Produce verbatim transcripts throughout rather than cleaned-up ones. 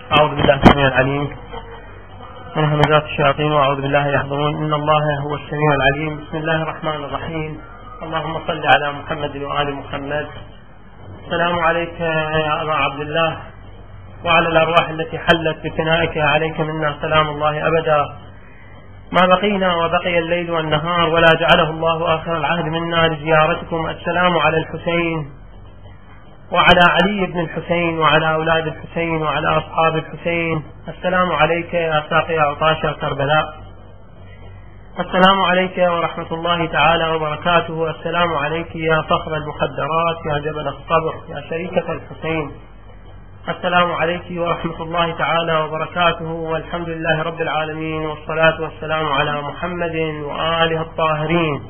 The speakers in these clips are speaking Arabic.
أعوذ بالله السميع العليم من همزات الشياطين وأعوذ بالله يحضرون. إن الله هو السميع العليم. بسم الله الرحمن الرحيم. اللهم صل على محمد وآل محمد. السلام عليك يا أبا عبد الله وعلى الأرواح التي حلت بفنائك عليك منا سلام الله أبدا ما بقينا وبقي الليل والنهار ولا جعله الله آخر العهد منا لزيارتكم. السلام على الحسين وعلى علي بن الحسين وعلى أولاد الحسين وعلى أصحاب الحسين. السلام عليك يا ساقي عطاشة كربلاء. السلام عليك ورحمة الله تعالى وبركاته. السلام عليك يا فخر المخدرات يا جبل الصبر يا شريكة الحسين. السلام عليك ورحمة الله تعالى وبركاته والحمد لله رب العالمين والصلاة والسلام على محمد وآله الطاهرين.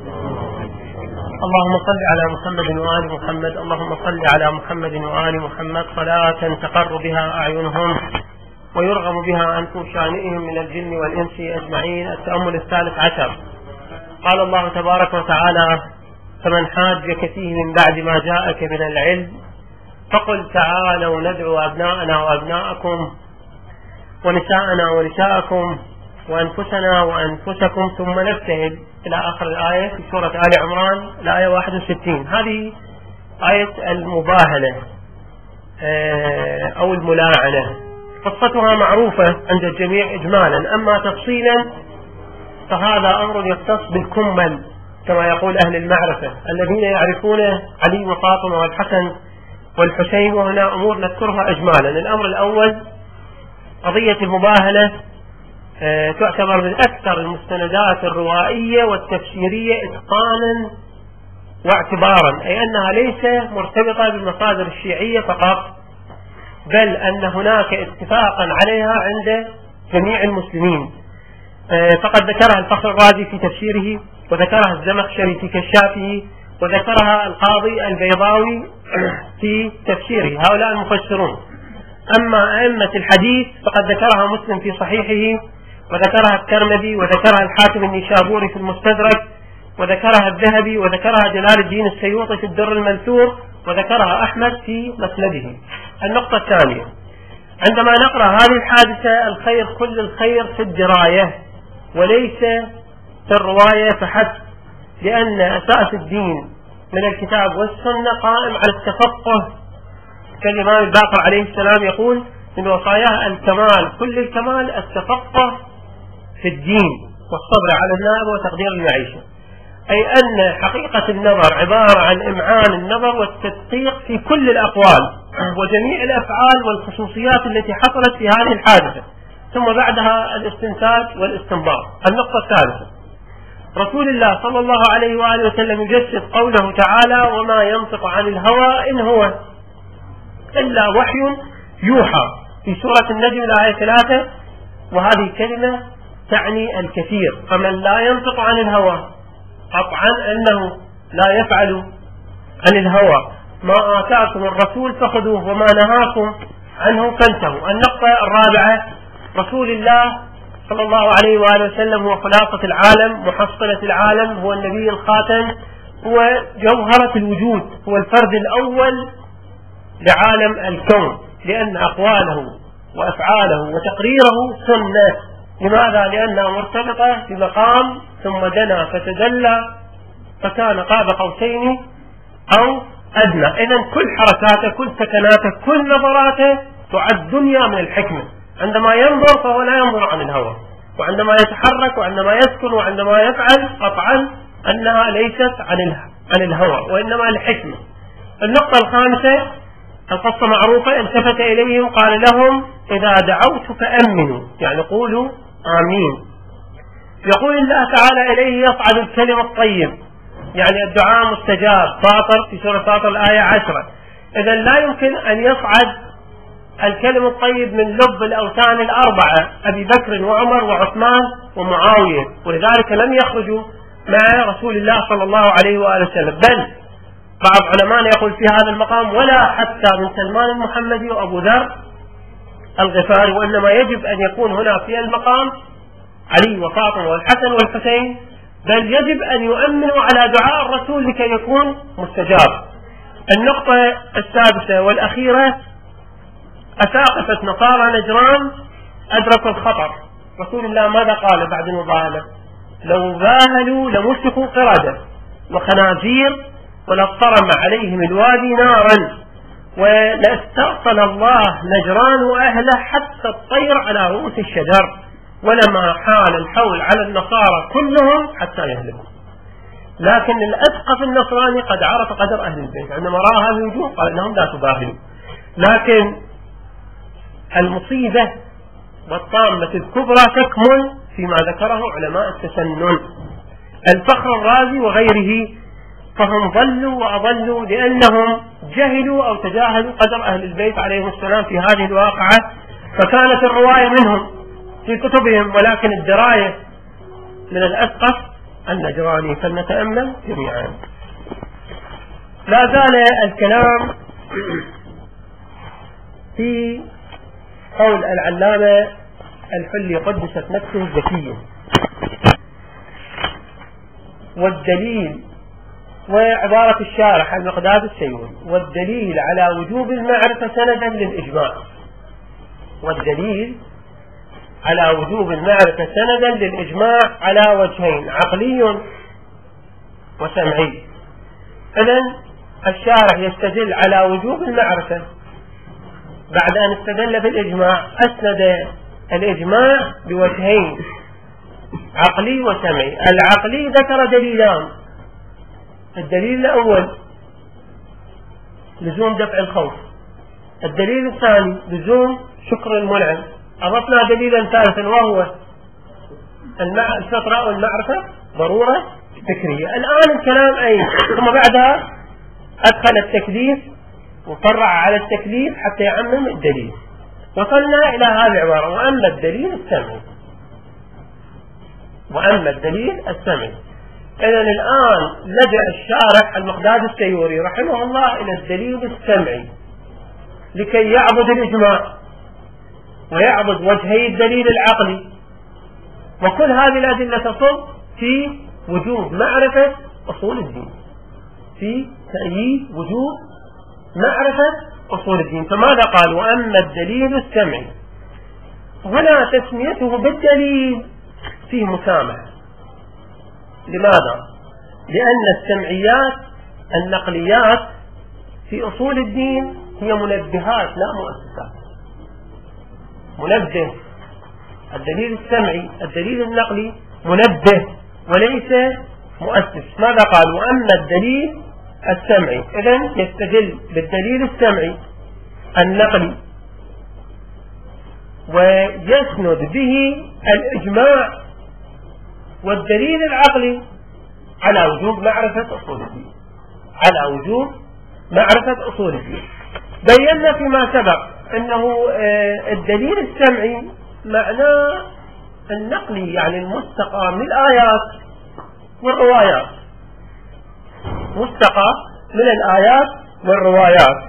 اللهم صل على محمد وآل محمد. اللهم صل على محمد وآل محمد صلاة تقر بها أعينهم ويرغم بها أنف شانئهم من الجن والإنس أجمعين. التأمل الثالث عشر. قال الله تبارك وتعالى: فمن حاجك فيه من بعد ما جاءك من العلم فقل تعالوا ندعو أبناءنا وأبناءكم ونساءنا ونساءكم وأنفسنا وأنفسكم ثم نبتهل إلى آخر الآية في سورة آل عمران الآية واحد وستين. هذه آية المباهلة أو الملاعنة. قصتها معروفة عند الجميع إجمالا، أما تفصيلا فهذا أمر يختص بالكمل كما يقول أهل المعرفة الذين يعرفون علي وفاطمة والحسن والحسين، وهنا أمور نذكرها إجمالا. الأمر الأول قضية المباهلة تعتبر من أكثر المستندات الروائية والتفسيرية إتقانا واعتبارا، أي أنها ليس مرتبطة بالمصادر الشيعية فقط، بل أن هناك اتفاقا عليها عند جميع المسلمين. فقد ذكرها الفخر الرازي في تفسيره، وذكرها الزمخشري في كشافه، وذكرها القاضي البيضاوي في تفسيره، هؤلاء المفسرون. أما أئمة الحديث فقد ذكرها مسلم في صحيحه، وذكرها الترمذي، وذكرها الحاكم النيشابوري في المستدرك، وذكرها الذهبي، وذكرها جلال الدين السيوطي في الدر المنثور، وذكرها أحمد في مسنده. النقطة الثانية: عندما نقرأ هذه الحادثة الخير كل الخير في الدراية وليس في الرواية فحسب، لأن أساس الدين من الكتاب والسنة قائم على التفقه. كالإمام الباقر عليه السلام يقول من وصاياه الكمال كل الكمال التفقه في الدين والصبر على النائب وتقدير المعيشة، أي أن حقيقة النظر عبارة عن إمعان النظر والتدقيق في كل الأقوال وجميع الأفعال والخصوصيات التي حصلت في هذه الحادثة، ثم بعدها الاستنتاج والاستنباط. النقطة الثالثة: رسول الله صلى الله عليه وآله وسلم يجسد قوله تعالى: وما ينطق عن الهوى إن هو إلا وحي يوحى في سورة النجم الآية ثلاثة، وهذه كلمة تعني الكثير. فمن لا ينطق عن الهوى قطعا أنه لا يفعل عن الهوى، ما آتاكم الرسول فخذوه وما نهاكم عنه فانتهوا. النقطة الرابعة: رسول الله صلى الله عليه وآله وسلم هو خلاصة العالم، محصلة العالم، هو النبي الخاتم، هو جوهرة الوجود، هو الفرد الأول لعالم الكون، لأن أقواله وأفعاله وتقريره سنة. لماذا؟ لأنها مرتبطة بمقام ثم دنا فتدلى فكان قاب قوسين أو أدنى. إذن كل حركاته كل سكناته كل نظراته تعد دنيا من الحكمة. عندما ينظر فهو لا ينظر عن الهوى، وعندما يتحرك وعندما يسكن وعندما يفعل قطعا أنها ليست عن الهوى وإنما الحكمة. النقطة الخامسة: القصة معروفة، التفت إليهم قال لهم: إذا دعوت فأمنوا، يعني قولوا آمين. يقول الله تعالى: إليه يصعد الكلم الطيب، يعني الدعاء مستجاب. فاطر في سورة فاطر الآية عشرة. إذا لا يمكن أن يصعد الكلم الطيب من لب الأوثان الأربعة أبي بكر وعمر وعثمان ومعاوية، ولذلك لم يخرجوا مع رسول الله صلى الله عليه وآله وسلم، بل بعض علماء يقول في هذا المقام ولا حتى من سلمان المحمدي وأبو ذر الغفاري، وإنما يجب أن يكون هنا في المقام علي وفاطمة والحسن والحسين، بل يجب أن يؤمنوا على دعاء الرسول لكي يكون مستجاب. النقطة السادسة والأخيرة: أساقفة نصارى نجران أدركوا الخطر. رسول الله ماذا قال بعد المباهلة؟ لو باهلوا لمسكوا قردة وخنازير ولطرم عليهم الوادي نارا ولاستأصل الله نجران وأهله حتى الطير على رؤوس الشجر ولما حال الحول على النصارى كلهم حتى يهلكوا. لكن الأسقف النصراني قد عرف قدر أهل البيت عندما رأى هذه الوجوه قال إنهم لا تباهلوا. لكن المصيبة والطامة الكبرى تكمن فيما ذكره علماء التسنن الفخر الرازي وغيره، فهم ضلوا وأضلوا لأنهم جهلوا أو تجاهلوا قدر أهل البيت عليهم السلام في هذه الواقعة، فكانت الرواية منهم في كتبهم ولكن الدراية من الأسقف النجراني. فلنتأمل جميعا. لا زال الكلام في قول العلامة الحلي قدست نفسه الذكية، والدليل وعبارة الشارح المقداد السيوري والدليل على وجوب المعرفة سندا للإجماع. والدليل على وجوب المعرفة سندا للإجماع على وجهين عقلي وسمعي. إذن الشارح يستدل على وجوب المعرفة بعد أن استدل بالإجماع، أسند الإجماع بوجهين عقلي وسمعي. العقلي ذكر دليلان، الدليل الأول لزوم دفع الخوف، الدليل الثاني لزوم شكر المنعم. أضفنا دليلا ثالثا وهو الفطرة والمعرفة ضرورة فكرية. الآن الكلام أين؟ ثم بعدها أدخل التكليف وفرع على التكليف حتى يعمم الدليل. وصلنا إلى هذه العبارة وأما الدليل السمعي. وأما الدليل السمعي إذن الآن لجأ الشارح المقداد السيوري رحمه الله إلى الدليل السمعي لكي يعبد الإجماع ويعبد وجهي الدليل العقلي. وكل هذه الأدلة تصب في وجوب معرفة أصول الدين، في تأييد وجوب معرفة أصول الدين. فماذا قال؟ وأما الدليل السمعي. هنا تسميته بالدليل فيه مسامحة. لماذا؟ لأن السمعيات النقليات في أصول الدين هي منبهات لا مؤسسات. منبه الدليل السمعي، الدليل النقلي منبه وليس مؤسس. ماذا قال؟ وأما الدليل السمعي. إذن يستدل بالدليل السمعي النقلي ويسند به الإجماع والدليل العقلي على وجوب معرفة أصول الدين، على وجوب معرفة أصول الدين. بينا فيما سبق أنه الدليل السمعي معناه النقلي، يعني المستقى من الآيات والروايات، مستقى من الآيات والروايات.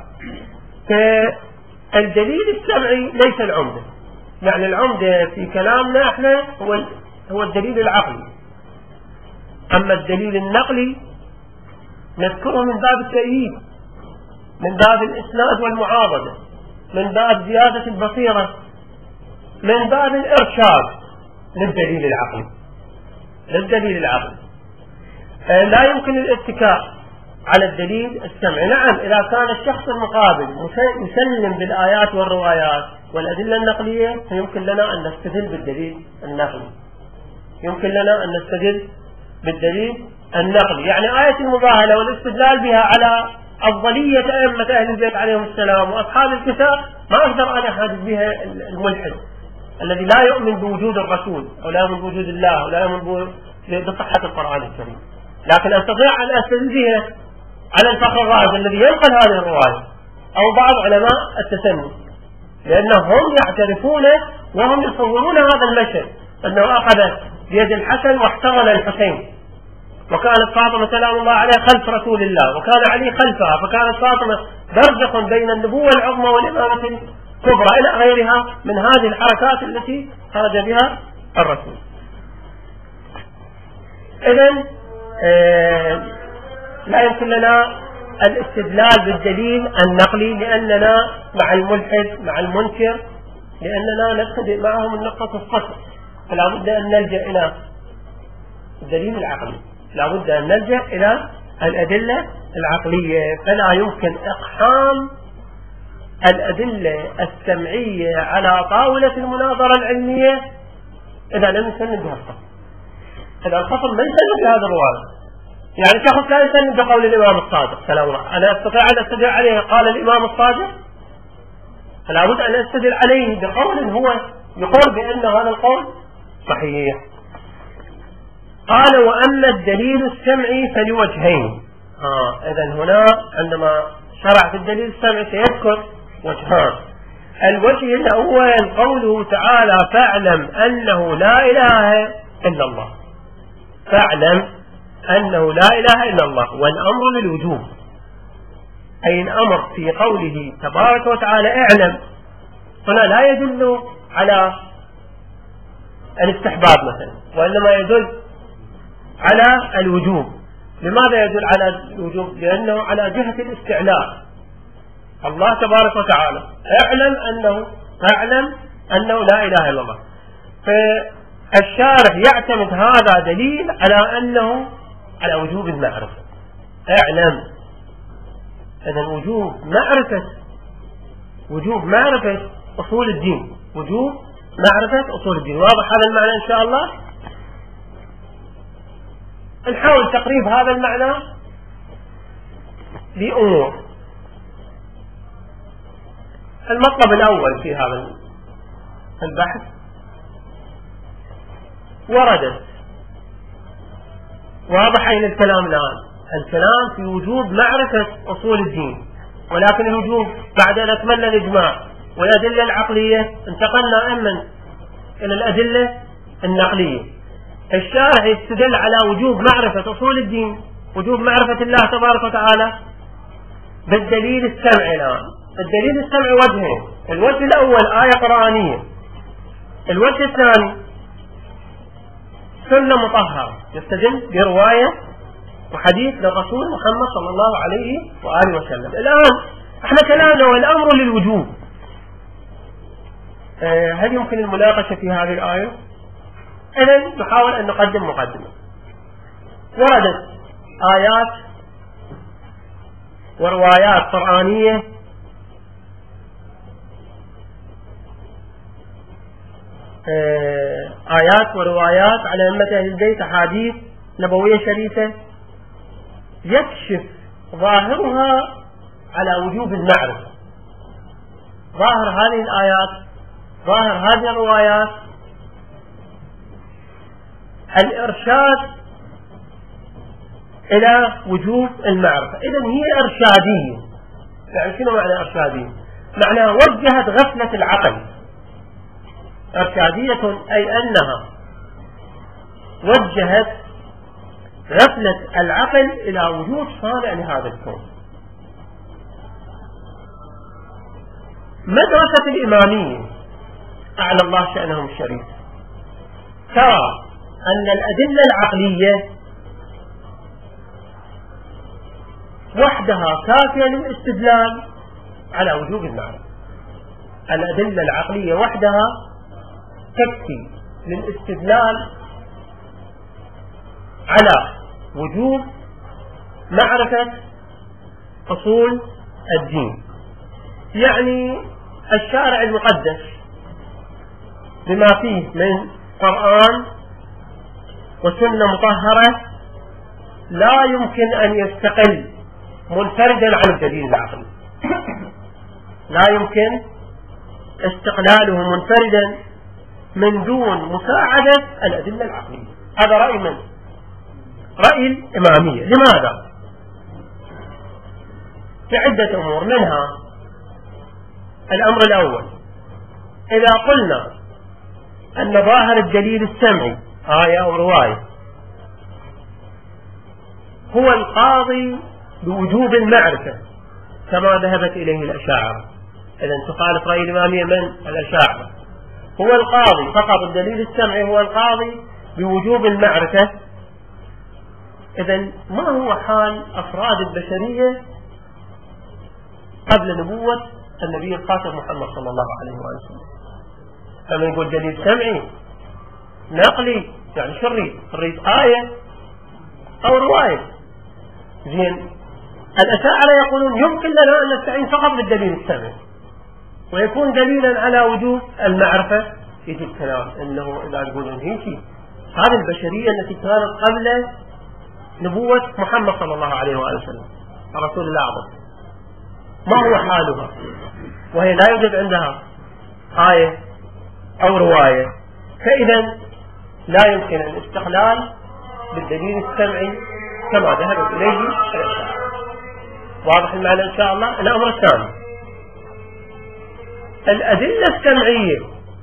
فالدليل السمعي ليس العمدة، يعني العمدة في كلامنا احنا هو هو الدليل العقلي. أما الدليل النقلي نذكره من باب التأييد، من باب الإسناد والمعاضدة، من باب زيادة البصيرة، من باب الإرشاد للدليل العقلي، للدليل العقلي. آه لا يمكن الاتكاء على الدليل السمعي. نعم إذا كان الشخص المقابل يسلم بالآيات والروايات والأدلة النقلية فيمكن لنا أن نستدل بالدليل النقلي، يمكن لنا أن نستدل بالدليل النقلي. يعني آية المباهلة والاستدلال بها على أفضلية أئمة أهل البيت عليهم السلام وأصحاب الكتاب ما أقدر أن أحدث بها الملحد الذي لا يؤمن بوجود الرسول أو لا يؤمن بوجود الله أو لا يؤمن بصحة القرآن الكريم، لكن أستطيع أن أستدل بها على الفخر الرازي الذي ينقل هذه الرواية أو بعض علماء التسنن، لأنهم يعترفون وهم يصورون هذا المشهد أنه أخذ بيد الحسن واحتضن الحسين، وكانت فاطمة سلام الله عليها خلف رسول الله وكان علي خلفها، فكانت فاطمة برزخ بين النبوة العظمى والإمامة الكبرى إلى غيرها من هذه الحركات التي خرج بها الرسول. إذن آه لا يمكن لنا الاستدلال بالدليل النقلي، لأننا مع الملحد مع المنكر لأننا نبتدئ معهم من نقطة الصفر، فلا بد أن نلجأ إلى الدليل العقلي، لا بد أن نلجأ إلى الأدلة العقلية. فلا يمكن إقحام الأدلة السمعية على طاولة المناظرة العلمية إذا لم يسند بها الخصم. إذا الخصم ما يسند بهذا الرواية، يعني شخص لا يسند بقول الإمام الصادق سلام الله، أنا أستطيع أن أستدل عليه قال الإمام الصادق؟ فلا بد أن أستدل عليه بقول هو يقول بأن هذا القول صحيح. قال وأما الدليل السمعي فلوجهين. آه إذن هنا عندما شرع في الدليل السمعي سيذكر وجهان. الوجه الأول قوله تعالى فاعلم أنه لا إله إلا الله، فاعلم أنه لا إله إلا الله، والأمر للوجوب، أي الأمر في قوله تبارك وتعالى اعلم هنا لا يدل على الاستحباب مثلا، وإنما يدل على الوجوب. لماذا يدل على الوجوب؟ لأنه على جهة الاستعلاء. الله تبارك وتعالى اعلم أنه اعلم أنه لا إله إلا الله، فالشارع يعتمد هذا دليل على أنه على وجوب المعرفة. اعلم إذن وجوب معرفة، وجوب معرفة أصول الدين، وجوب معرفة أصول الدين. واضح هذا المعنى إن شاء الله؟ نحاول تقريب هذا المعنى لأمور. المطلب الأول في هذا البحث وردت، واضح أين الكلام الآن؟ الكلام في وجوب معرفة أصول الدين، ولكن الوجوب بعد أن أكملنا الإجماع والأدلة العقلية انتقلنا أمن إلى الأدلة النقلية. الشارع يستدل على وجوب معرفة أصول الدين، وجوب معرفة الله تبارك وتعالى بالدليل السمعي. الآن الدليل السمعي وجهين، الوجه الأول آية قرآنية، الوجه الثاني سنة مطهرة يستدل برواية وحديث للرسول محمد صلى الله عليه وآله وسلم. الآن احنا كلامنا والأمر للوجوب، أه هل يمكن المناقشة في هذه الآية؟ إذن نحاول أن نقدم مقدمة. وردت آيات وروايات قرآنية آيات وروايات على أئمة أهل البيت، أحاديث نبوية شريفة يكشف ظاهرها على وجوب المعرفة. ظاهر هذه الآيات، ظاهر هذه الروايات الإرشاد إلى وجوب المعرفة. إذن هي إرشادية. يعني شنو معنى إرشادية؟ معنى وجهت غفلة العقل. إرشادية أي أنها وجهت غفلة العقل إلى وجود صانع لهذا الكون. مدرسة الإمامية أعلى الله شأنهم الشريف ترى أن الأدلة العقلية وحدها كافية للاستدلال على وجوب المعرفة. الأدلة العقلية وحدها تكفي للاستدلال على وجوب معرفة أصول الدين. يعني الشارع المقدس بما فيه من قرآن وسنة مطهرة لا يمكن أن يستقل منفردا عن الدليل العقلي، لا يمكن استقلاله منفردا من دون مساعدة الأدلة العقلية. هذا رأي من؟ رأي الإمامية. لماذا؟ في عدة أمور، منها الأمر الأول، إذا قلنا أن ظاهر الدليل السمعي آية أو رواية هو القاضي بوجوب المعرفة كما ذهبت إليه الأشاعرة، إذن تخالف رأي الإمامية من؟ الأشاعرة. هو القاضي فقط، الدليل السمعي هو القاضي بوجوب المعرفة. إذن ما هو حال أفراد البشرية قبل نبوة النبي الخاتم محمد صلى الله عليه وسلم. فمن يقول دليل سمعي نقلي يعني شو الريد؟ الريد آية أو رواية. زين الأشاعرة يقولون يمكن لنا أن نستعين فقط بالدليل السمعي ويكون دليلا على وجود المعرفة. يجي الكلام أنه إذا يقولون هيك هذه البشرية التي كانت قبل نبوة محمد صلى الله عليه وسلم الرسول الأعظم ما هو حالها وهي لا يوجد عندها آية أو رواية، فإذا لا يمكن الاستقلال بالدليل السمعي كما ذهبت إليه الأشاعرة. واضح المعنى إن شاء الله. الأمر الثاني الأدلة السمعية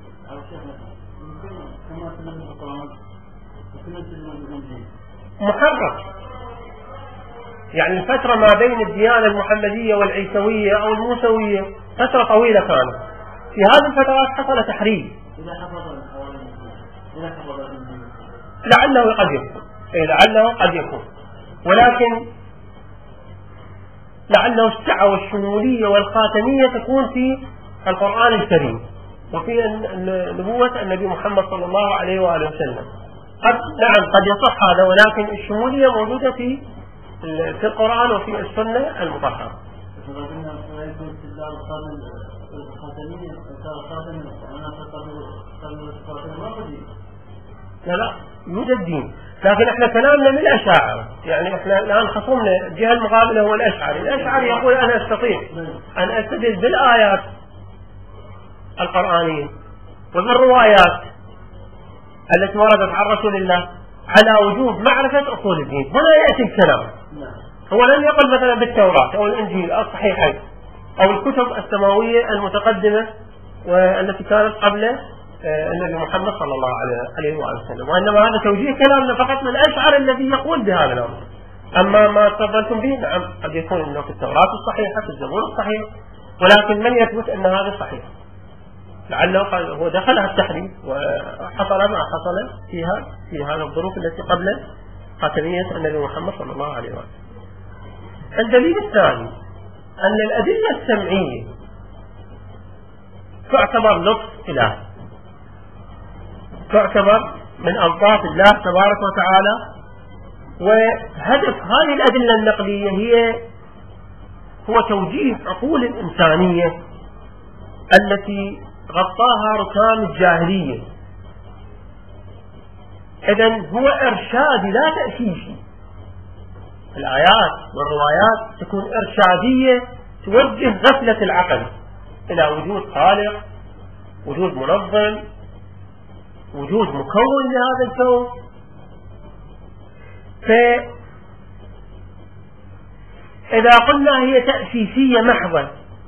محرف، يعني الفترة ما بين الديانة المحمدية والعيسوية أو الموسوية فترة طويلة كانت، في هذه الفترات حصل تحريف لعله قد يكون أي لعله قد يكون ولكن لعله السعة والشمولية والخاتمية تكون في القرآن الكريم وفي نبوة النبي محمد صلى الله عليه وآله وسلم. قد نعم قد يصح هذا، ولكن الشمولية موجودة في في القرآن وفي السنة المطهرة. لا لا يوجد دين، لكن احنا كلامنا من الأشاعرة، يعني احنا الآن خصمنا الجهة المقابلة هو الأشعري. الأشعري يقول أنا أستطيع أن أستدل بالآيات القرآنية وبالروايات التي وردت عن رسول الله على وجوب معرفة أصول الدين. هنا يأتي الكلام، هو لم يقل مثلا بالتوراة أو الإنجيل أو الصحيحين أو الكتب السماوية المتقدمة والتي كانت قبل النبي محمد صلى الله عليه وسلم، وإنما هذا توجيه كلامنا فقط من الأشعر الذي يقول بهذا الأمر. أما ما تفضلتم به نعم قد يكون إنه في التوراة الصحيحة في الزبور الصحيح، ولكن من يثبت أن هذا صحيح؟ لعله هو دخلها التحريف وحصل ما حصل فيها في هذه الظروف التي قبل خاتمية النبي محمد صلى الله عليه وسلم. الدليل الثاني أن الأدلة السمعية تعتبر لطف إلهي، تعتبر من ألطاف الله تبارك وتعالى، وهدف هذه الأدلة النقلية هي هو توجيه عقول الإنسانية التي غطاها ركام الجاهلية. إذن هو إرشادي لا تأسيسي. الآيات والروايات تكون إرشادية توجه غفلة العقل إلى وجود خالق، وجود منظم، وجود مكون لهذا الكون. فإذا قلنا هي تأسيسية محضة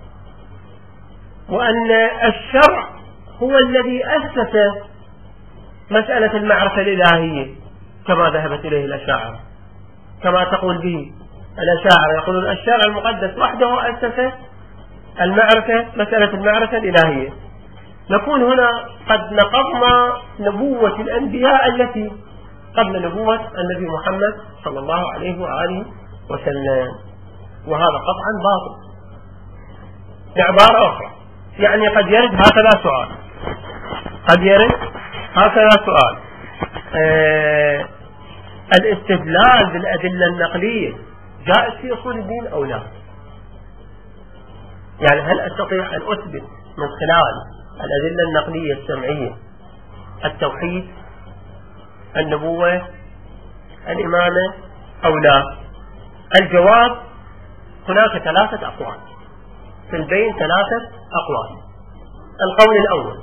وأن الشرع هو الذي أسس مسألة المعرفة الإلهية كما ذهبت إليه الأشاعرة، كما تقول به الأشاعرة يقولون الشرع المقدس وحده أسس المعرفة مسألة المعرفة الإلهية، نكون هنا قد نقضنا نبوة الأنبياء التي قبل نبوة النبي محمد صلى الله عليه وآله وسلم، وهذا قطعا باطل. بعبارة أخرى يعني قد يرد هكذا سؤال قد يرد هكذا سؤال آه الاستدلال بالأدلة النقلية جائز في أصول الدين أو لا؟ يعني هل أستطيع أن أثبت من خلال الأدلة النقلية السمعية التوحيد، النبوة، الإمامة أو لا؟ الجواب هناك ثلاثة أقوال، في البين ثلاثة أقوال. القول الأول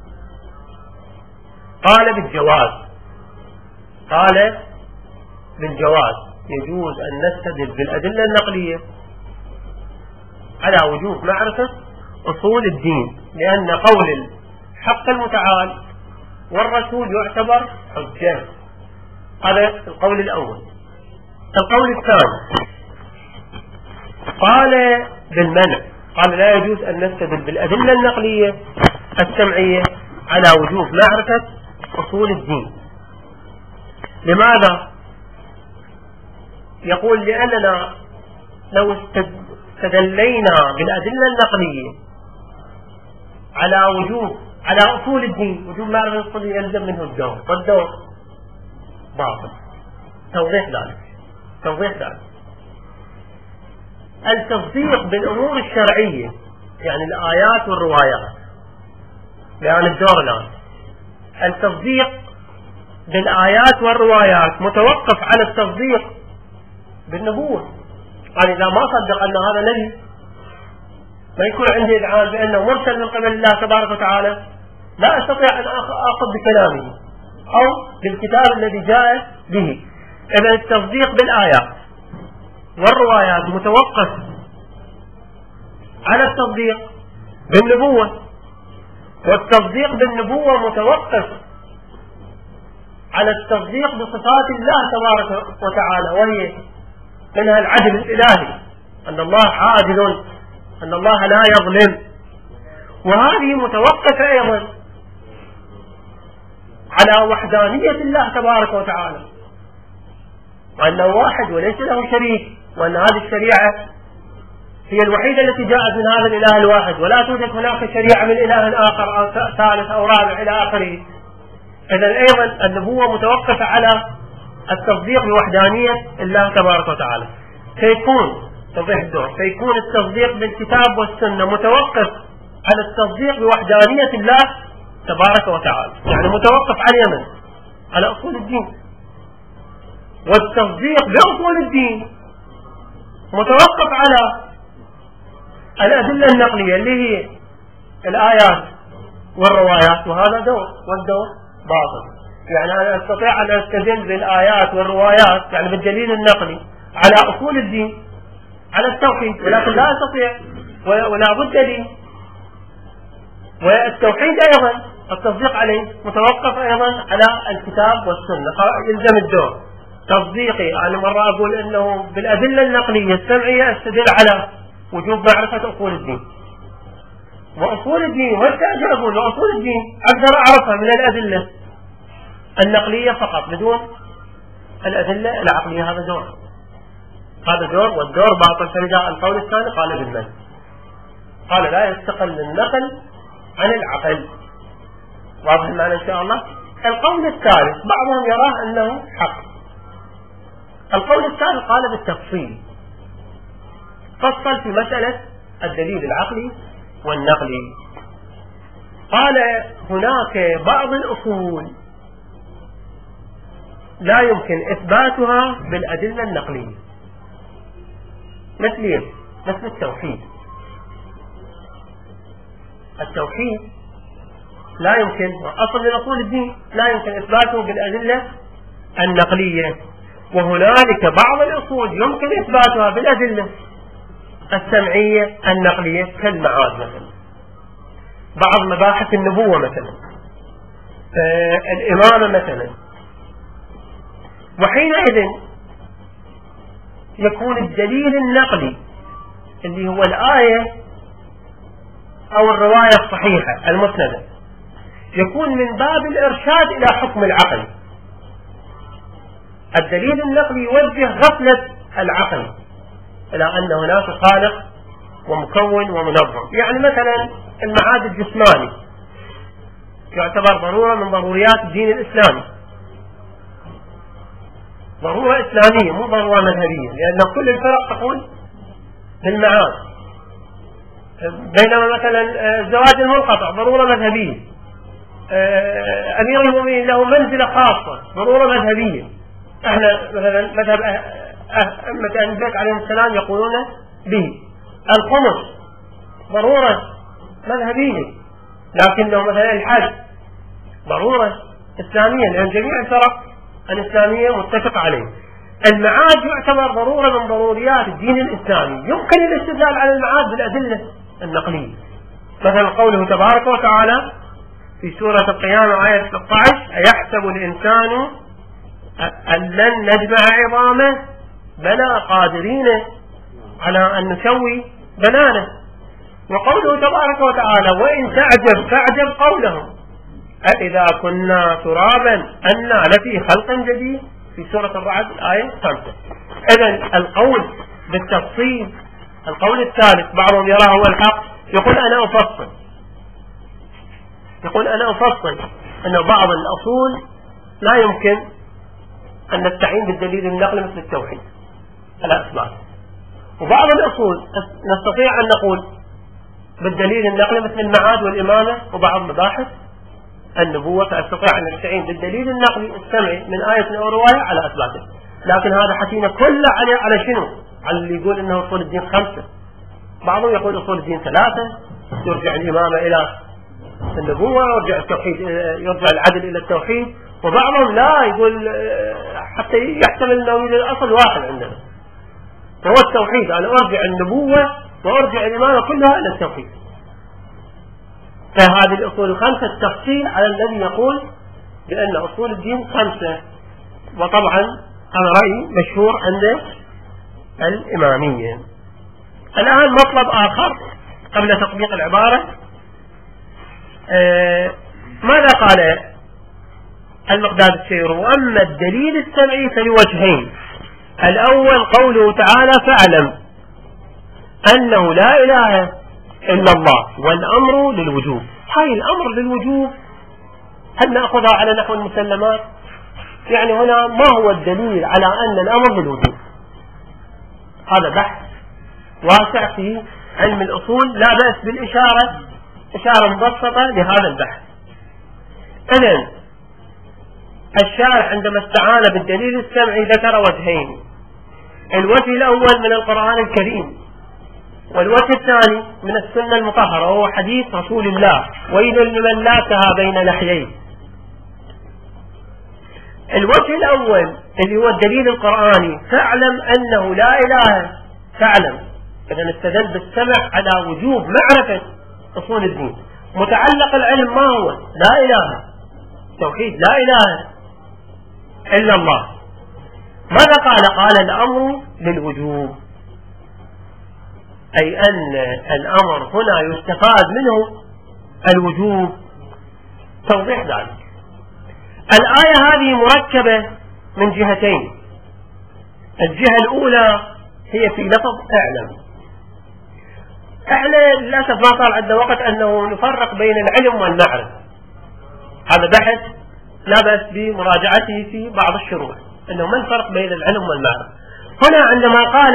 قال بالجواز، قال بالجواز يجوز أن نستدل بالأدلة النقلية على وجوب معرفة أصول الدين، لأن قول الحق المتعال والرسول يعتبر حجة. هذا القول الأول. القول الثاني قال بالمنع، قال لا يجوز أن نستدل بالأدلة النقلية السمعية على وجوب معرفة أصول الدين. لماذا؟ يقول لأننا لو استدلينا بالأدلة النقلية على وجوب على أصول الدين، وجوب معرفة الأصول يلزم منه الدور، والدور باطل. توضيح ذلك توضيح ذلك التصديق بالأمور الشرعية، يعني الآيات والروايات، لأن الدور الآن التصديق بالآيات والروايات متوقف على التصديق بالنبوة. يعني إذا ما صدق أن هذا نبي، ما يكون عندي إذعان بأنه مرسل من قبل الله تبارك وتعالى، لا أستطيع أن أخذ بكلامه أو بالكتاب الذي جاء به. إذا التصديق بالآيات والروايات متوقف على التصديق بالنبوة، والتصديق بالنبوة متوقف على التصديق بصفات الله تبارك وتعالى، وهي منها العدل الإلهي، أن الله عادل، أن الله لا يظلم. وهذه متوقفة أيضا على وحدانية الله تبارك وتعالى، وأنه واحد وليس له شريك، وأن هذه الشريعة هي الوحيدة التي جاءت من هذا الإله الواحد، ولا توجد هناك شريعة من إله آخر أو ثالث أو رابع إلى آخره. إذن أيضا النبوة متوقفة على التصديق بوحدانية الله تبارك وتعالى. فيكون توضيح الدور فيكون التصديق بالكتاب والسنة متوقف على التصديق بوحدانية الله تبارك وتعالى، يعني متوقف على من؟ على أصول الدين. والتصديق بأصول الدين متوقف على الأدلة النقلية اللي هي الآيات والروايات، وهذا دور، والدور باطل. يعني أنا أستطيع أن أستدل بالآيات والروايات، يعني بالدليل النقلي، على أصول الدين، على التوحيد، ولكن لا أستطيع ولا بد لي. والتوحيد أيضا التصديق عليه متوقف أيضا على الكتاب والسنة، يلزم الدور تصديقي. أنا مرة أقول أنه بالأدلة النقلية السمعية أستدل على وجوب معرفة أصول الدين، وأصول الدين والتأجر أقول وأصول الدين أقدر أعرفها من الأدلة النقلية فقط بدون الأدلة العقلية. هذا دور هذا دور والدور باطل. فلذا القول الثاني قال بالمن، قال لا يستقل النقل عن العقل. واضح المعنى إن شاء الله. القول الثالث بعضهم يراه أنه حق. القول الثالث قال بالتفصيل، فصل في مسألة الدليل العقلي والنقلي. قال هناك بعض الأصول لا يمكن إثباتها بالأدلة النقلية، مثل مثل التوحيد. التوحيد لا يمكن، أصل من أصول الدين لا يمكن إثباته بالأدلة النقلية. وهنالك بعض الأصول يمكن إثباتها بالأدلة السمعية النقلية، كالمعاد مثلا، بعض مباحث النبوة مثلا، آه الإمامة مثلا. وحينئذ يكون الدليل النقلي اللي هو الآية أو الرواية الصحيحة المسندة يكون من باب الإرشاد إلى حكم العقل. الدليل النقلي يوجه غفلة العقل إلى أن هناك خالق ومكون ومنظم. يعني مثلا المعاد الجسماني يعتبر ضرورة من ضروريات الدين الإسلامي، ضرورة إسلامية مو ضرورة مذهبية، لأن كل الفرق تقول بالمعاد. بينما مثلا الزواج المنقطع ضرورة مذهبية، أمير المؤمنين له منزلة خاصة ضرورة مذهبية. احنا مثلا مذهب أئمة أهل البيت عليهم السلام يقولون به. الخمس ضرورة مذهبية، لكنه مثلا الحج ضرورة إسلامية، لأن جميع الفرق الإسلامية متفق عليه. المعاد يعتبر ضرورة من ضروريات الدين الإسلامي، يمكن الاستدلال على المعاد بالأدلة النقلية. مثلا قوله تبارك وتعالى في سورة القيامة آية ستة عشر: أيحسب الإنسان أن لن نجمع عظامه بلى قادرين على أن نسوي بنانه. وقوله تبارك وتعالى: وإن تعجب فاعجب قولهم أإذا كنا ترابا أنا لفي خلق جديد، في سورة الرعد الآية خمسة. إذن القول بالتفصيل القول الثالث بعضهم يراه هو الحق، يقول أنا أفصل يقول أنا أفصل أن بعض الأصول لا يمكن أن نستعين بالدليل النقل مثل التوحيد على أسباب، وبعض الأصول نستطيع أن نقول بالدليل النقل مثل المعاد والإمامة وبعض مباحث النبوة، فأستطيع أن نستعين بالدليل النقلي السمعي من آية أو رواية على أسبابه. لكن هذا حكينا كله على على شنو؟ على اللي يقول إنه أصول الدين خمسة، بعضهم يقول أصول الدين ثلاثة، يرجع الإمامة إلى النبوة، يرجع التوحيد يرجع العدل إلى التوحيد، وبعضهم لا يقول حتى يحتمل أنه يوجد الأصل واحد عندنا هو التوحيد، أنا أرجع النبوة وأرجع الإمامة كلها إلى التوحيد. فهذه الأصول الخمسة التفصيل على الذي يقول بأن أصول الدين خمسة، وطبعا هذا رأي مشهور عند الإمامية. الآن مطلب آخر قبل تطبيق العبارة، آه ماذا قال المقداد الشير؟ وأما الدليل السمعي فلوجهين، الأول قوله تعالى فاعلم أنه لا إله إلا الله والأمر للوجوب. هاي الأمر للوجوب هل نأخذها على نحو المسلمات؟ يعني هنا ما هو الدليل على أن الأمر للوجوب؟ هذا بحث واسع في علم الأصول، لا بأس بالإشارة إشارة مبسطة لهذا البحث. إذن الشارح عندما استعان بالدليل السمعي ذكر وجهين، الوجه الأول من القرآن الكريم، والوجه الثاني من السنة المطهرة، وهو حديث رسول الله ويل لمن لاتها بين لحييه. الوجه الأول اللي هو الدليل القرآني، فاعلم أنه لا إله، فاعلم إذا استدل بالسمع على وجوب معرفة أصول الدين. متعلق العلم ما هو؟ لا إله، توحيد لا إله إلا الله. ماذا قال؟ قال الأمر للوجوب، أي أن الأمر هنا يستفاد منه الوجوب. توضيح ذلك، الآية هذه مركبة من جهتين، الجهة الأولى هي في لفظ اعلم. احنا للأسف ما صار عندنا وقت أنه نفرق بين العلم والمعرفة، هذا بحث لا بأس بمراجعته في بعض الشروح، أنه ما الفرق بين العلم والمعرفة. هنا عندما قال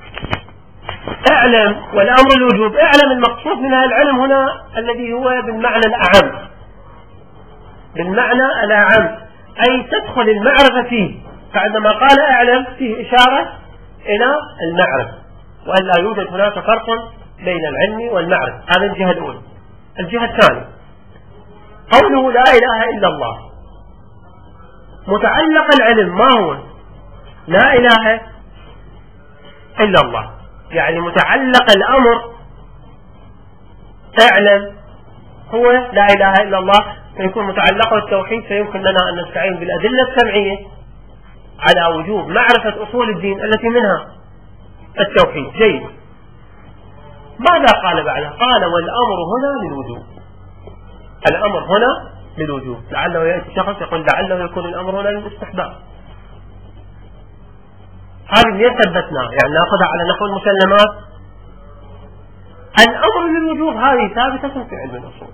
اعلم والأمر الوجوب، اعلم المقصود منها العلم هنا الذي هو بالمعنى الأعم، بالمعنى الأعم أي تدخل المعرفة فيه. فعندما قال اعلم فيه إشارة إلى المعرفة، وأن لا يوجد هناك فرق بين العلم والمعرفة. هذه الجهة الأولى. الجهة الثانية قوله لا إله إلا الله، متعلق العلم ما هو؟ لا إله إلا الله، يعني متعلق الأمر اعلم هو لا إله إلا الله، فيكون متعلقه التوحيد، فيمكن لنا أن نستعين بالأدلة السمعية على وجوب معرفة أصول الدين التي منها التوحيد. جيد. ماذا قال بعده؟ قال والأمر هنا للوجوب، الأمر هنا للوجوب. لعله يأتي شخص يقول لعله يكون الأمر هنا للاستحباب، هذه اللي ثبتناه، يعني نأخذها على نحو المسلمات. الأمر للوجوب هذه ثابتة في علم الأصول،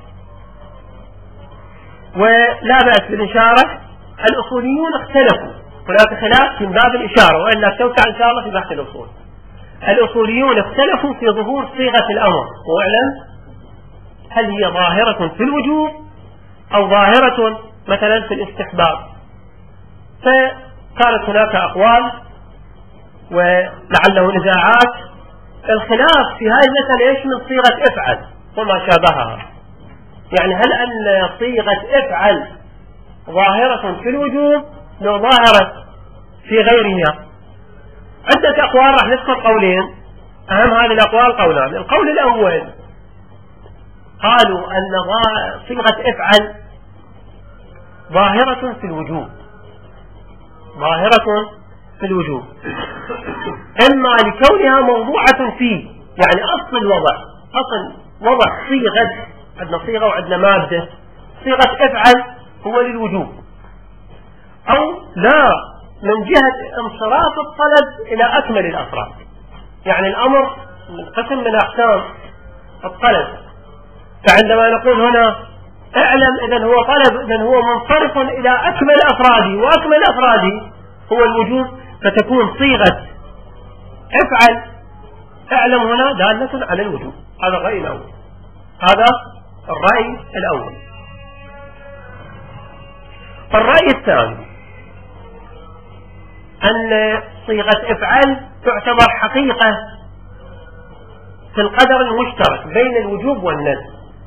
ولا بأس بالإشارة. الأصوليون اختلفوا، هناك خلاف من باب الإشارة، وإلا توسع إن شاء الله في بحث الأصول. الأصوليون اختلفوا في ظهور صيغة الأمر، واعلم هل هي ظاهرة في الوجوب أو ظاهرة مثلا في الاستحباب. فكانت هناك أقوال ولعله نزاعات. الخلاف في هذه المسألة ايش من صيغة افعل وما شابهها، يعني هل أن صيغة افعل ظاهرة في الوجوب لو ظاهرة في غيرها؟ عدة أقوال، راح نذكر قولين، أهم هذه الأقوال قولان. القول الأول قالوا أن صيغة افعل ظاهرة في الوجوب، ظاهرة في الوجوب، إما لكونها موضوعة فيه، يعني أصل الوضع، أصل وضع صيغة، عندنا صيغة وعندنا مادة، صيغة افعل هو للوجوب، أو لا من جهة انصراف الطلب إلى أكمل الأفراد، يعني الأمر قسم من أقسام الطلب. فعندما نقول هنا اعلم إذن هو طلب، إذن هو منصرف إلى أكمل أفراده، وأكمل أفراده هو الوجوب، فتكون صيغة افعل اعلم هنا دالة على الوجوب. هذا الرأي الأول. هذا الرأي الأول. الرأي الثاني أن صيغة افعل تعتبر حقيقة في القدر المشترك بين الوجوب والندب،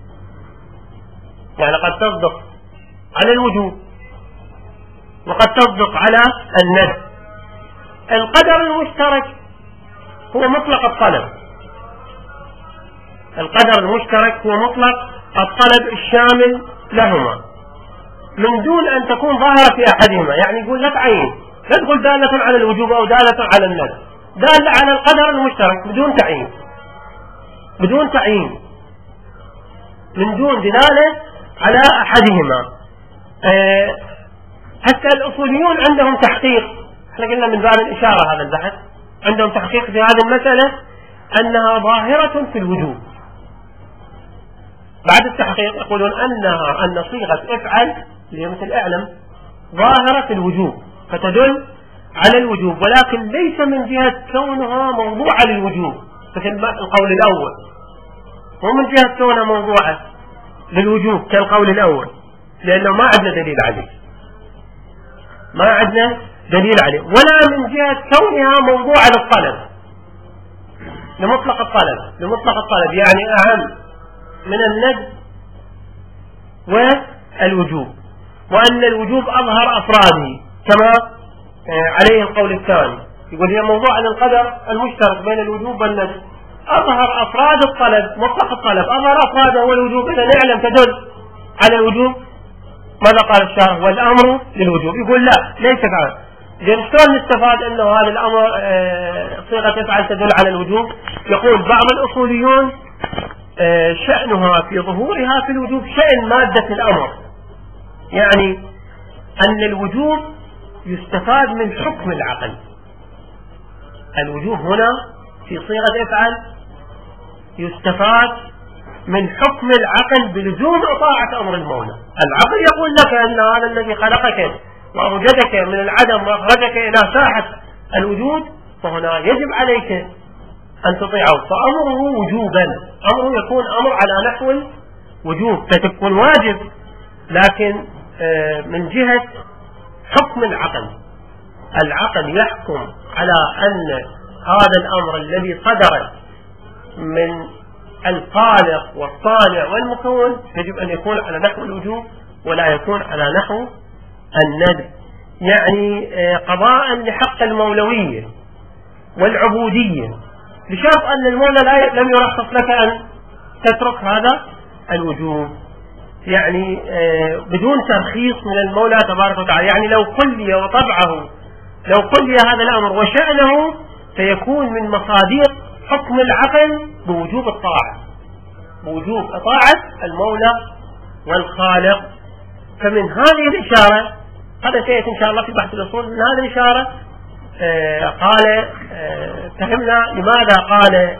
يعني قد تصدق على الوجوب وقد تصدق على الندب. القدر المشترك هو مطلق الطلب، القدر المشترك هو مطلق الطلب الشامل لهما من دون أن تكون ظاهرة في أحدهما. يعني يقول لك عين، لا تقول دالة على الوجوب أو دالة على الندب، دالة على القدر المشترك بدون تعيين، بدون تعيين، من دون دلالة على أحدهما. أه حتى الأصوليون عندهم تحقيق، احنا قلنا من باب الإشارة هذا البحث، عندهم تحقيق في هذه المسألة أنها ظاهرة في الوجوب. بعد التحقيق يقولون أنها أن صيغة افعل اللي مثل اعلم ظاهرة في الوجوب فتدل على الوجوب، ولكن ليس من جهة كونها موضوعة للوجوب مثل القول الأول، ومن جهة كونها موضوعة للوجوب كالقول الأول، لأنه ما عندنا دليل عليه، ما عندنا دليل عليه، ولا من جهة كونها موضوعة للطلب، لمطلق الطلب، لمطلق الطلب يعني أهم من الندب والوجوب، وأن الوجوب أظهر أفراده كما عليه القول الثاني، يقول هي موضوع للقدر المشترك بين الوجوب والندب، أظهر أفراد الطلب، مطلق الطلب أظهر أفراده والوجوب، إذا نعلم تدل على الوجوب. ماذا قال الشارع؟ والأمر للوجوب. يقول لا ليس كذا. إذن شلون نستفاد أنه هذا الأمر صيغة افعل تدل على الوجوب؟ يقول بعض الأصوليون شأنها في ظهورها في الوجوب شأن مادة الأمر، يعني أن الوجوب يستفاد من حكم العقل. الوجوب هنا في صيغة افعل يستفاد من حكم العقل بلزوم طاعة أمر المولى. العقل يقول لك أن هذا الذي خلقك وأوجدك من العدم وأخرجك إلى ساحة الوجود، فهنا يجب عليك أن تطيعه، فأمره وجوبا، أمره يكون أمر على نحو الوجوب، فتكون واجب، لكن من جهة حكم العقل. العقل يحكم على أن هذا الأمر الذي صدر من الخالق والصانع والمكون يجب أن يكون على نحو الوجوب ولا يكون على نحو الندب، يعني قضاء لحق المولوية والعبودية، بشرط أن المولى لم يرخص لك أن تترك هذا الوجوب، يعني بدون ترخيص من المولى تبارك وتعالى. يعني لو قلي وطبعه، لو قلي هذا الأمر وشأنه، فيكون من مصادر حكم العقل بوجوب الطاعة، بوجوب طاعة المولى والخالق. فمن هذه الإشارة، هذا سيأتي إن شاء الله في بحث الأصول، من هذه الإشارة آه قال آه فهمنا لماذا قال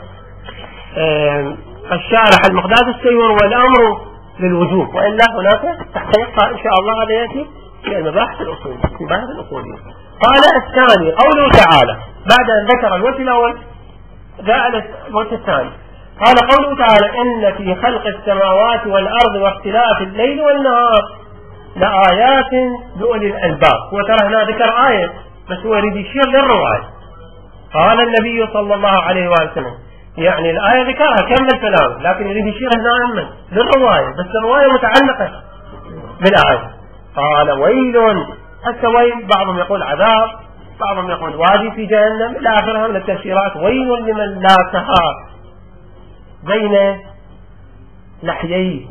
آه الشارح المقداد السيور والأمر للوجوب، وإلا هناك تحقيق إن شاء الله هذا يأتي في المباحث الأصول، في بحث الأصولية. قال الثاني قوله تعالى بعد أن ذكر الوجه الأول جاء الوجه الثاني، قال قوله تعالى إن في خلق السماوات والأرض واختلاف الليل والنهار لآيات لأولي الألباب. وترى هنا ذكر آية بس هو يريد يشير للرواية. قال النبي صلى الله عليه وسلم، يعني الآية ذكرها كمل كلام، لكن يريد يشير هنا أمن للرواية، بس الرواية متعلقة بالآية. قال ويل، حتى ويل بعضهم يقول عذاب، بعضهم يقول وادي في جهنم، إلى آخرها من التفسيرات. ويل لمن لا سهار بين لحييه،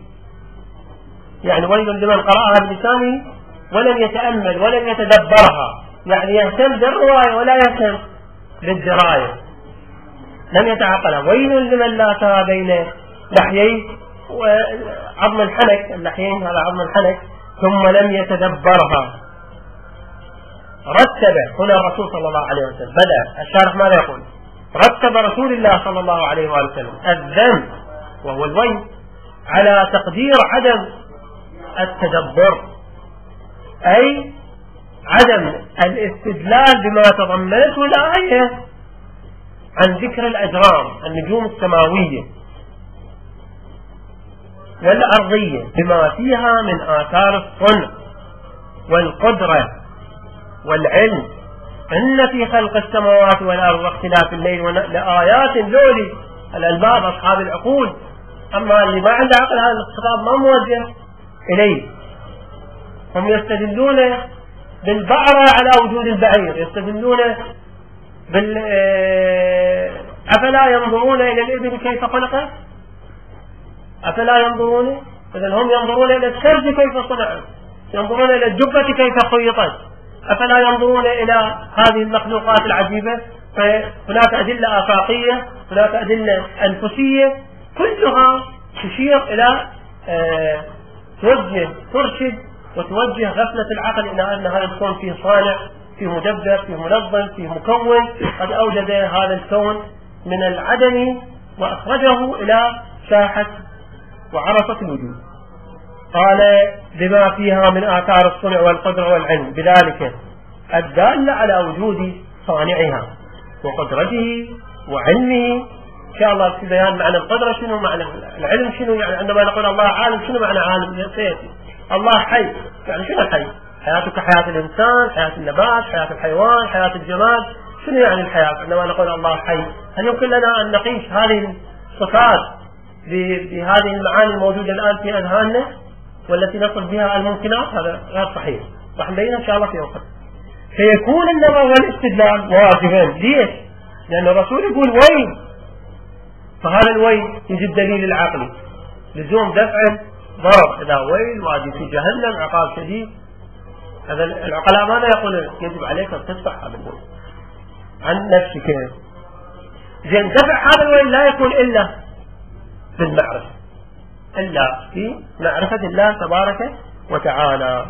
يعني ويل لمن قرأها بلسانه ولم يتأمل ولم يتدبرها، يعني يهتم بالرواية ولا يهتم بالدراية، لم يتعقلها. ويل لمن لا سهار بين لحييه، وعظم الحنك، اللحيين هذا عظم الحنك، ثم لم يتدبرها. رتب هنا الرسول صلى الله عليه وسلم، بدأ الشارح ماذا يقول؟ رتب رسول الله صلى الله عليه وآله وسلم الذنب وهو الويل على تقدير عدم التدبر، أي عدم الاستدلال بما تضمنته الآية عن ذكر الأجرام النجوم السماوية والأرضية بما فيها من آثار الصنع والقدرة والعلم، إن في خلق السماوات والأرض واختلاف الليل لآيات لولي الألباب أصحاب العقول. أما اللي ما عنده عقل هذا الخطاب ما موجه إليه. هم يستدلون بالبعرة على وجود البعير، يستدلون بال أفلا ينظرون إلى الإبل كيف خلقت، أفلا ينظرون، إذن هم ينظرون إلى السرج كيف صنعت، ينظرون إلى الجبة كيف خيطت، أفلا ينظرون إلى هذه المخلوقات العجيبة. فهناك أدلة آفاقية، هناك أدلة أنفسية، كلها تشير إلى أه توجه ترشد وتوجه غفلة العقل إلى أن هذا الكون فيه صانع، فيه مدبر، فيه منظم، فيه مكون قد أوجد هذا الكون من العدم وأخرجه إلى ساحة وعرفة الوجود. قال بما فيها من آثار الصنع والقدرة والعلم بذلك الدالة على وجود صانعها وقدرته وعلمه. إن شاء الله في بيان معنى القدرة شنو، معنى العلم شنو، يعني عندما نقول الله عالم شنو معنى عالم سيأتي. الله حي، يعني شنو الحي؟ حياته كحياة الإنسان، حياة النبات، حياة الحيوان، حياة الجماد. شنو يعني الحياة عندما نقول الله حي؟ هل يمكن لنا أن نقيس هذه الصفات بهذه المعاني الموجودة الآن في أذهاننا والتي نصل بها الممكنات؟ هذا غير صحيح، راح نبينها إن شاء الله في وقت. فيكون النظر والاستدلال واجبا. ليش؟ لأن الرسول يقول وين، فهذا الوين يجد دليل العقلي لزوم دفع ضرر. إذا ويل وادي في جهنم عقاب شديد، هذا العقلاء ماذا يقولون؟ يجب عليك أن تدفع هذا الويل عن نفسك. زين دفع هذا الويل لا يكون إلا بالمعرفة، إلا في معرفة الله تبارك وتعالى،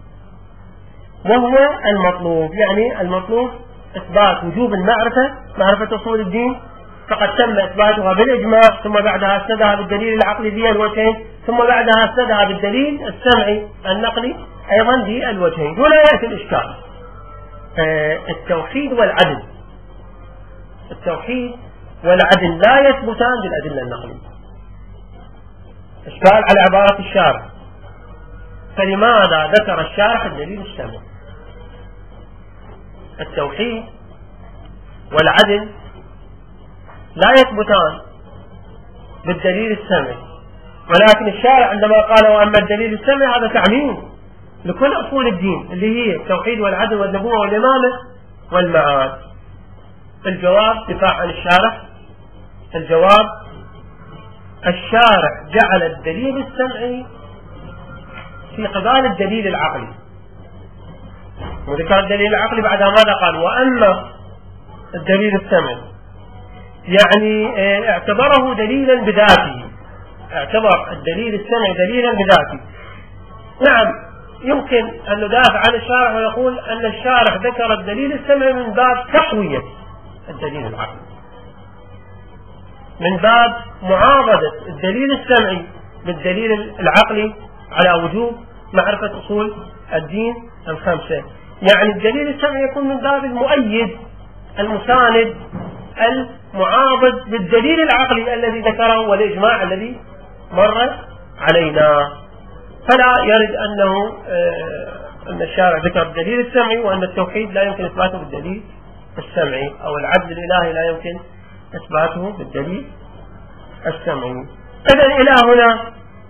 وهو المطلوب. يعني المطلوب إثبات وجوب المعرفة، معرفة أصول الدين، فقد تم إثباتها بالإجماع، ثم بعدها أسندها بالدليل العقلي ذي الوجهين، ثم بعدها أسندها بالدليل السمعي النقلي أيضا ذي الوجهين. دون يأتي الإشكال. آه التوحيد والعدل، التوحيد والعدل لا يثبتان بالأدلة النقلية. إشكال على عبارة الشارع، فلماذا ذكر الشارع الدليل السمعي؟ التوحيد والعدل لا يثبتان بالدليل السمعي، ولكن الشارع عندما قال وأما الدليل السمعي هذا تعميم لكل أصول الدين اللي هي التوحيد والعدل والنبوة والإمامة والمعاد. الجواب دفاع عن الشارع. الجواب الشارع جعل الدليل السمعي في قبال الدليل العقلي، وذكر الدليل العقلي بعد ماذا قال وأما الدليل السمعي، يعني اعتبره دليلا بذاته، اعتبر الدليل السمعي دليلا بذاته. نعم يمكن أن ندافع عن الشارع ويقول أن الشارع ذكر الدليل السمعي من باب تقوية الدليل العقلي، من باب معارضة الدليل السمعي بالدليل العقلي على وجوب معرفة أصول الدين الخمسة. يعني الدليل السمعي يكون من باب المؤيد المساند المعارض للدليل العقلي الذي ذكره والإجماع الذي مر علينا. فلا يرد أنه أن الشارع ذكر الدليل السمعي وأن التوحيد لا يمكن إثباته بالدليل السمعي، أو العدل الإلهي لا يمكن إثباته بالدليل السمعي. إذن إلى هنا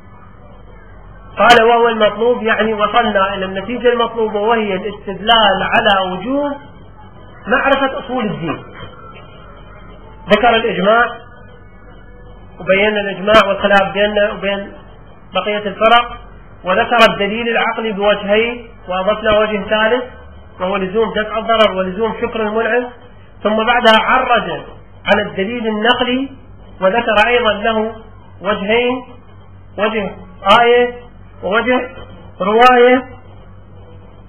قال وهو المطلوب، يعني وصلنا إلى النتيجة المطلوبة وهي الاستدلال على وجوب معرفة أصول الدين. ذكر الإجماع وبينا الإجماع والخلاف بيننا وبين بقية الفرق، وذكر الدليل العقلي بوجهين وأضفنا وجه ثالث وهو لزوم دفع الضرر ولزوم شكر المنعم، ثم بعدها عرج على الدليل النقلي وذكر أيضا له وجهين، وجه آية ووجه رواية،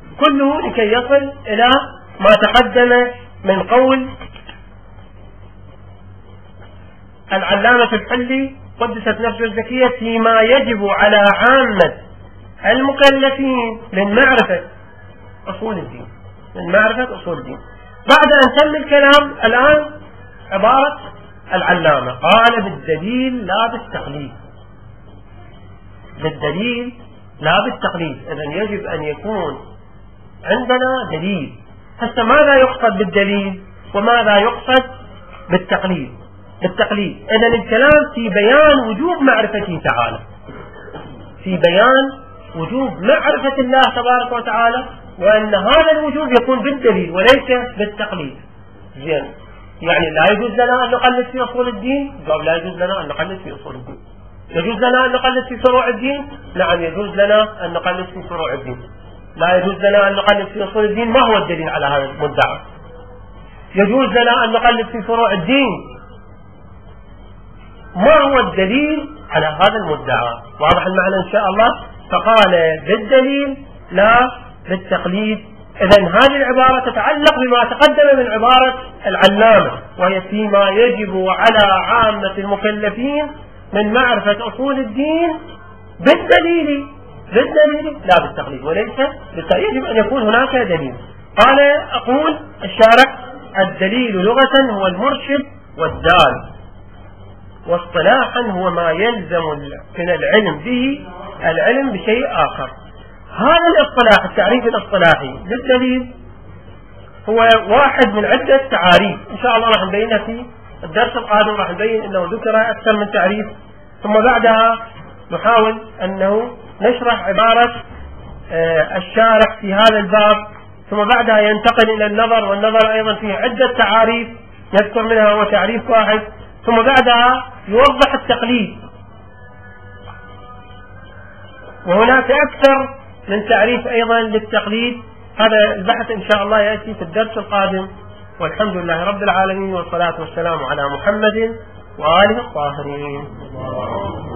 كله لكي يصل إلى ما تقدم من قول العلامة الحلي قدست نفسه الزكية فيما يجب على عامة المكلفين من معرفة أصول الدين، من معرفة أصول الدين. بعد أن تم الكلام الآن عبارة العلامة قال بالدليل لا بالتقليد، بالدليل لا بالتقليد. إذن يجب أن يكون عندنا دليل. هسه ماذا يقصد بالدليل وماذا يقصد بالتقليد؟ بالتقليد إذن الكلام في بيان وجوب معرفته تعالى، في بيان وجوب معرفة الله تبارك وتعالى، وأن هذا الوجوب يكون بالدليل وليس بالتقليد. زين، يعني لا يجوز لنا أن نقلد في أصول الدين؟ جواب لا يجوز لنا أن نقلد في أصول الدين. يجوز لنا أن نقلد في فروع الدين؟ نعم يجوز لنا أن نقلد في فروع الدين. لا يجوز لنا أن نقلد في أصول الدين. ما هو الدليل على هذا المدعى؟ يجوز لنا أن نقلد في فروع الدين. ما هو الدليل على هذا المدعى؟ واضح المعنى إن شاء الله. فقال بالدليل لا بالتقليد. إذن هذه العبارة تتعلق بما تقدم من عبارة العلامة، وهي فيما يجب على عامة المكلفين من معرفة أصول الدين بالدليل، بالدليل لا بالتقليد وليس بالتقليد. يجب أن يكون هناك دليل. قال أقول الشارع الدليل لغة هو المرشد والدال، واصطلاحا هو ما يلزم من العلم به العلم بشيء آخر. هذا الاصطلاح، التعريف الاصطلاحي للدليل هو واحد من عدة تعاريف، إن شاء الله راح نبينها في الدرس القادم. راح نبين أنه ذكر أكثر من تعريف، ثم بعدها نحاول أنه نشرح عبارة الشارح في هذا الباب، ثم بعدها ينتقل إلى النظر، والنظر أيضا فيه عدة تعاريف نذكر منها هو تعريف واحد، ثم بعدها يوضح التقليد، وهناك أكثر من تعريف أيضا للتقليد. هذا البحث إن شاء الله يأتي في الدرس القادم، والحمد لله رب العالمين، والصلاة والسلام على محمد وآله الطاهرين.